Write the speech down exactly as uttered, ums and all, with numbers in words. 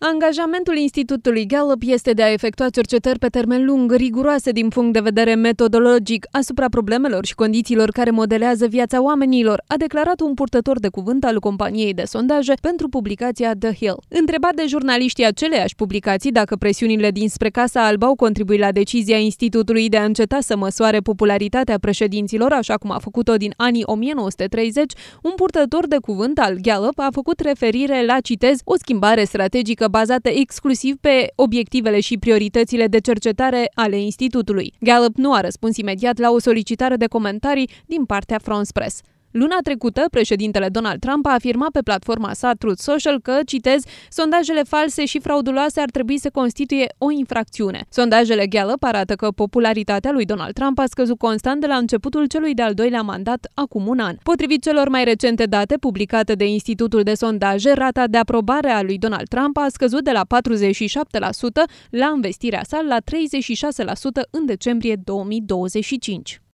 Angajamentul Institutului Gallup este de a efectua cercetări pe termen lung, riguroase din punct de vedere metodologic, asupra problemelor și condițiilor care modelează viața oamenilor, a declarat un purtător de cuvânt al companiei de sondaje pentru publicația The Hill. Întrebat de jurnaliștii aceleiași publicații dacă presiunile dinspre Casa Albă au contribuit la decizia Institutului de a înceta să măsoare popularitatea președinților, așa cum a făcut-o din anii o mie nouă sute treizeci, un purtător de cuvânt al Gallup a făcut referire la, citez, o schimbare strategică bazată exclusiv pe obiectivele și prioritățile de cercetare ale Institutului. Gallup nu a răspuns imediat la o solicitare de comentarii din partea France Press. Luna trecută, președintele Donald Trump a afirmat pe platforma sa Truth Social că, citez, sondajele false și frauduloase ar trebui să constituie o infracțiune. Sondajele Gallup arată că popularitatea lui Donald Trump a scăzut constant de la începutul celui de-al doilea mandat acum un an. Potrivit celor mai recente date publicate de Institutul de Sondaje, rata de aprobare a lui Donald Trump a scăzut de la patruzeci și șapte la sută la învestirea sa la treizeci și șase la sută în decembrie două mii douăzeci și cinci.